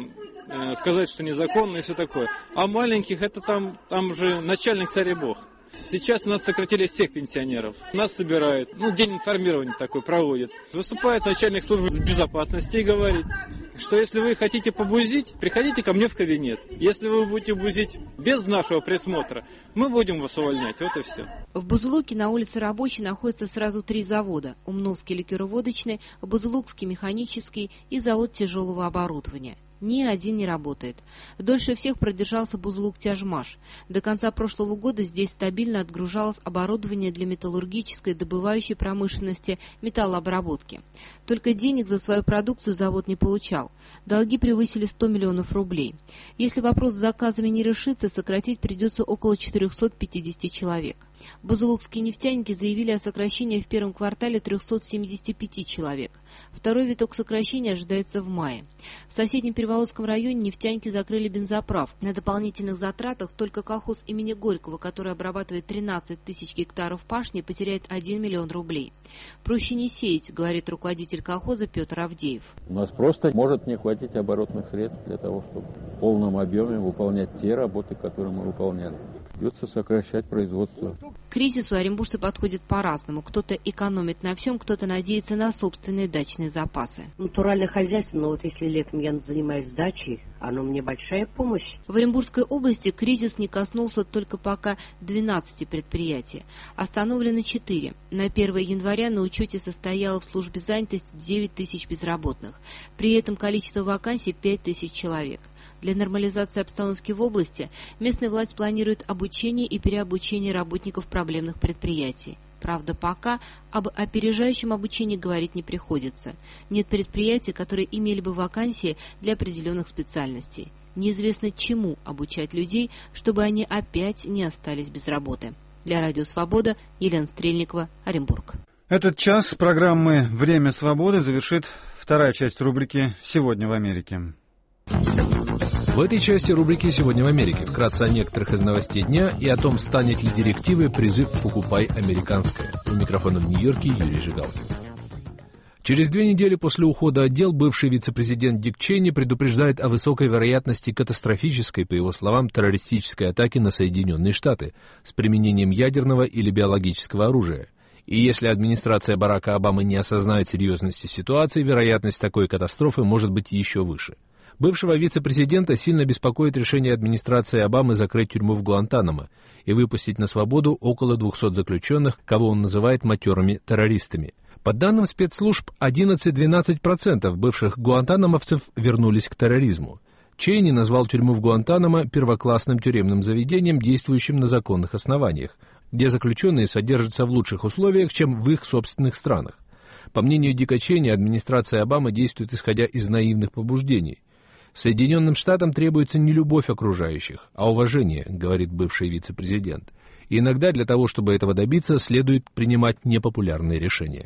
э, сказать, что незаконно и все такое. А маленьких это там, там же начальник царь и бог. Сейчас у нас сократили всех пенсионеров. Нас собирают, ну, день информирования такой проводят. Выступает начальник службы безопасности и говорит, что если вы хотите побузить, приходите ко мне в кабинет. Если вы будете бузить без нашего присмотра, мы будем вас увольнять. Вот и все. В Бузулуке на улице Рабочей находятся сразу три завода. Умновский ликероводочный, Бузулукский механический и завод тяжелого оборудования. Ни один не работает. Дольше всех продержался Бузулук-Тяжмаш. До конца прошлого года здесь стабильно отгружалось оборудование для металлургической, добывающей промышленности, металлообработки. Только денег за свою продукцию завод не получал. Долги превысили сто миллионов рублей. Если вопрос с заказами не решится, сократить придется около четырехсот пятидесяти человек. Бузулукские нефтяники заявили о сокращении в первом квартале трехсот семидесяти пяти человек. Второй виток сокращения ожидается в мае. В соседнем Переволодском районе нефтяники закрыли бензоправ. На дополнительных затратах только колхоз имени Горького, который обрабатывает тринадцать тысяч гектаров пашни, потеряет один миллион рублей. Проще не сеять, говорит руководитель колхоза Петр Авдеев. У нас просто может не хватить оборотных средств для того, чтобы в полном объеме выполнять те работы, которые мы выполняли. Придется сокращать производство. К кризису оренбуржцы подходят по-разному. Кто-то экономит на всем, кто-то надеется на собственные дачные запасы. Натуральное хозяйство, но вот если летом я занимаюсь дачей, оно мне большая помощь. В Оренбургской области кризис не коснулся только пока двенадцати предприятий. Остановлено четыре. На первое января на учете состояло в службе занятости девять тысяч безработных. При этом количество вакансий пять тысяч человек. Для нормализации обстановки в области местная власть планирует обучение и переобучение работников проблемных предприятий. Правда, пока об опережающем обучении говорить не приходится. Нет предприятий, которые имели бы вакансии для определенных специальностей. Неизвестно, чему обучать людей, чтобы они опять не остались без работы. Для Радио Свобода, Елена Стрельникова, Оренбург. Этот час программы «Время свободы» завершит вторая часть рубрики «Сегодня в Америке». В этой части рубрики «Сегодня в Америке» вкратце о некоторых из новостей дня и о том, станет ли директивой призыв «Покупай американское». У микрофона в Нью-Йорке Юрий Жигалкин. Через две недели после ухода от дел бывший вице-президент Дик Чейни предупреждает о высокой вероятности катастрофической, по его словам, террористической атаки на Соединенные Штаты с применением ядерного или биологического оружия. И если администрация Барака Обамы не осознает серьезности ситуации, вероятность такой катастрофы может быть еще выше. Бывшего вице-президента сильно беспокоит решение администрации Обамы закрыть тюрьму в Гуантанамо и выпустить на свободу около двухсот заключенных, кого он называет матерыми террористами. По данным спецслужб, одиннадцать-двенадцать процентов бывших гуантанамовцев вернулись к терроризму. Чейни назвал тюрьму в Гуантанамо первоклассным тюремным заведением, действующим на законных основаниях, где заключенные содержатся в лучших условиях, чем в их собственных странах. По мнению Дика Чейни, администрация Обамы действует исходя из наивных побуждений. Соединенным Штатам требуется не любовь окружающих, а уважение, говорит бывший вице-президент. И иногда для того, чтобы этого добиться, следует принимать непопулярные решения.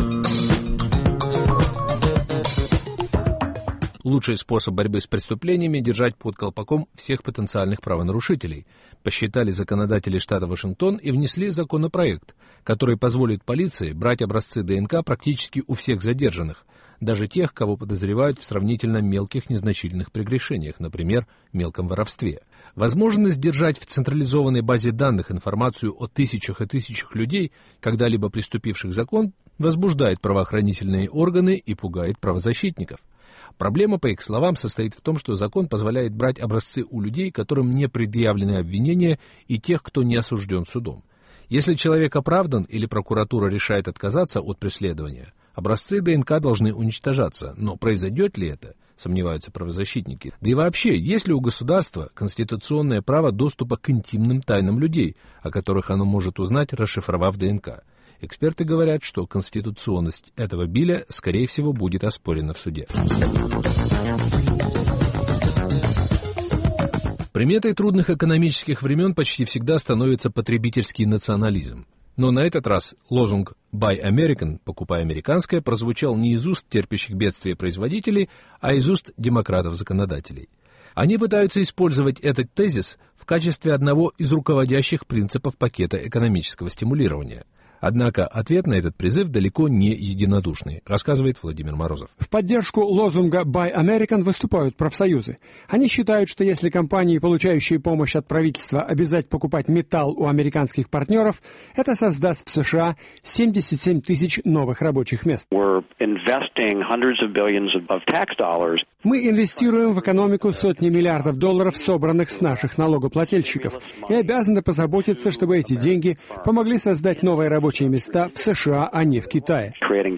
Лучший способ борьбы с преступлениями – держать под колпаком всех потенциальных правонарушителей, посчитали законодатели штата Вашингтон и внесли законопроект, который позволит полиции брать образцы ДНК практически у всех задержанных, даже тех, кого подозревают в сравнительно мелких незначительных прегрешениях, например, мелком воровстве. Возможность держать в централизованной базе данных информацию о тысячах и тысячах людей, когда-либо преступивших закон, возбуждает правоохранительные органы и пугает правозащитников. Проблема, по их словам, состоит в том, что закон позволяет брать образцы у людей, которым не предъявлены обвинения, и тех, кто не осужден судом. Если человек оправдан или прокуратура решает отказаться от преследования, образцы ДНК должны уничтожаться. Но произойдет ли это, сомневаются правозащитники? Да и вообще, есть ли у государства конституционное право доступа к интимным тайнам людей, о которых оно может узнать, расшифровав ДНК? Эксперты говорят, что конституционность этого билля, скорее всего, будет оспорена в суде. Приметой трудных экономических времен почти всегда становится потребительский национализм. Но на этот раз лозунг «Buy American» – «Покупай американское» прозвучал не из уст терпящих бедствия производителей, а из уст демократов-законодателей. Они пытаются использовать этот тезис в качестве одного из руководящих принципов пакета экономического стимулирования. Однако ответ на этот призыв далеко не единодушный, рассказывает Владимир Морозов. В поддержку лозунга «Buy American» выступают профсоюзы. Они считают, что если компании, получающие помощь от правительства, обязать покупать металл у американских партнеров, это создаст в США семьдесят семь тысяч новых рабочих мест. Мы инвестируем в экономику сотни миллиардов долларов, собранных с наших налогоплательщиков, и обязаны позаботиться, чтобы эти деньги помогли создать новые рабочие места в США, а не в Китае.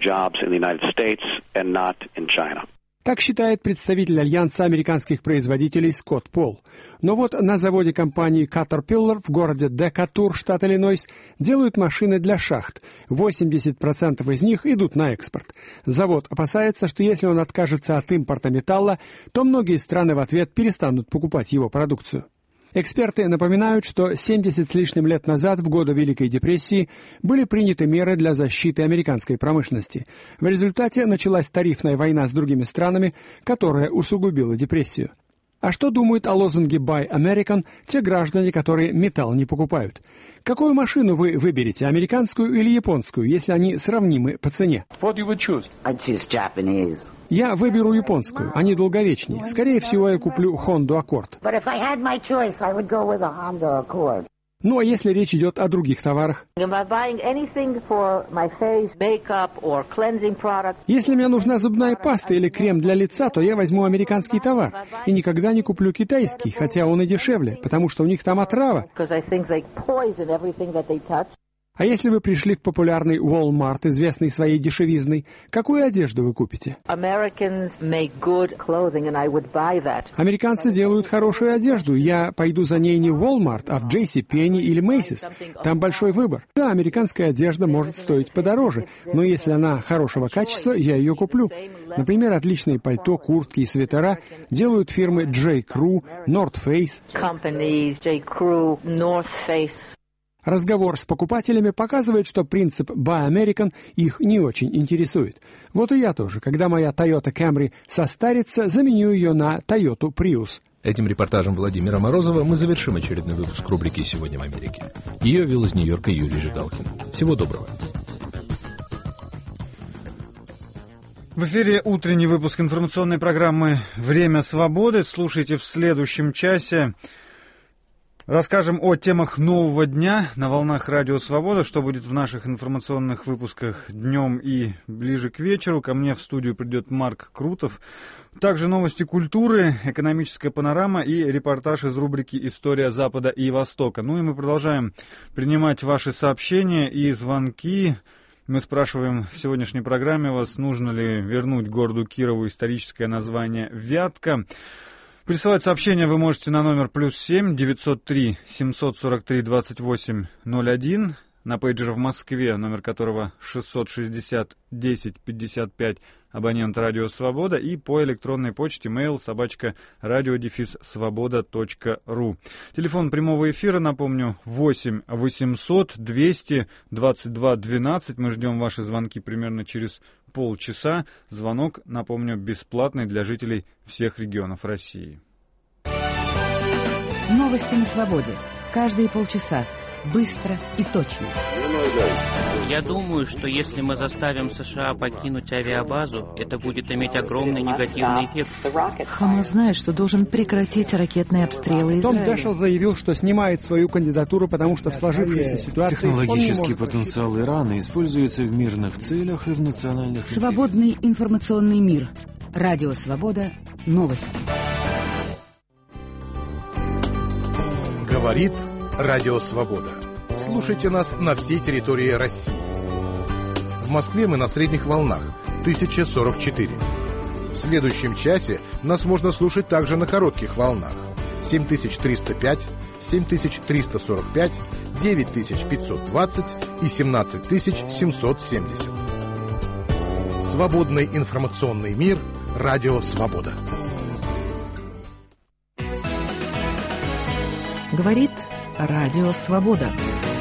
Так считает представитель Альянса американских производителей Скотт Пол. Но вот на заводе компании Caterpillar в городе Декатур, штат Иллинойс, делают машины для шахт. восемьдесят процентов из них идут на экспорт. Завод опасается, что если он откажется от импорта металла, то многие страны в ответ перестанут покупать его продукцию. Эксперты напоминают, что семьдесят с лишним лет назад, в годы Великой депрессии, были приняты меры для защиты американской промышленности. В результате началась тарифная война с другими странами, которая усугубила депрессию. А что думают о лозунге «Buy American» те граждане, которые металл не покупают? Какую машину вы выберете, американскую или японскую, если они сравнимы по цене? Я выберу японскую, они долговечнее. Скорее всего, я куплю Honda Accord. Ну а если речь идет о других товарах? Если мне нужна зубная паста или крем для лица, то я возьму американский товар. И никогда не куплю китайский, хотя он и дешевле, потому что у них там отрава. А если вы пришли в популярный Walmart, известный своей дешевизной, какую одежду вы купите? Американцы делают хорошую одежду. Я пойду за ней не в Walmart, а в джей си Пенни или Macy's. Там большой выбор. Да, американская одежда может стоить подороже, но если она хорошего качества, я ее куплю. Например, отличные пальто, куртки и свитера делают фирмы джей. Crew, North Face. Разговор с покупателями показывает, что принцип «Buy American» их не очень интересует. Вот и я тоже. Когда моя Toyota Camry состарится, заменю ее на Toyota Prius. Этим репортажем Владимира Морозова мы завершим очередной выпуск рубрики «Сегодня в Америке». Ее вел из Нью-Йорка Юрий Жигалкин. Всего доброго. В эфире утренний выпуск информационной программы «Время свободы». Слушайте в следующем часе. Расскажем о темах нового дня на волнах Радио Свобода, что будет в наших информационных выпусках днем и ближе к вечеру. Ко мне в студию придет Марк Крутов. Также новости культуры, экономическая панорама и репортаж из рубрики «История Запада и Востока». Ну и мы продолжаем принимать ваши сообщения и звонки. Мы спрашиваем в сегодняшней программе вас, нужно ли вернуть городу Кирову историческое название «Вятка». Присылать сообщения вы можете на номер плюс семь девятьсот три семьсот сорок три двадцать восемь ноль один, на пейджер в Москве, номер которого шестьсот шестьдесят десять пятьдесят пять, абонент Радио Свобода, и по электронной почте mail собачка радио дефис свобода точка ру. Телефон прямого эфира, напомню, восемь восемьсот двести двадцать два двенадцать. Мы ждем ваши звонки примерно через полчаса. Звонок, напомню, бесплатный для жителей всех регионов России. Новости на свободе. Каждые полчаса. Быстро и точно. Я думаю, что если мы заставим США покинуть авиабазу, это будет иметь огромный негативный эффект. Хамас знает, что должен прекратить ракетные обстрелы Израиля. Том Дэшел заявил, что снимает свою кандидатуру, потому что в сложившейся ситуации... Технологический потенциал Ирана используется в мирных целях и в национальных интересах. Свободный информационный мир. Радио Свобода. Новости. Говорит Радио Свобода. Слушайте нас на всей территории России. В Москве мы на средних волнах тысяча сорок четыре. В следующем часе нас можно слушать также на коротких волнах семь тысяч триста пять, семь тысяч триста сорок пять, девять тысяч пятьсот двадцать и семнадцать тысяч семьсот семьдесят. Свободный информационный мир. Радио Свобода. Говорит Радио Свобода.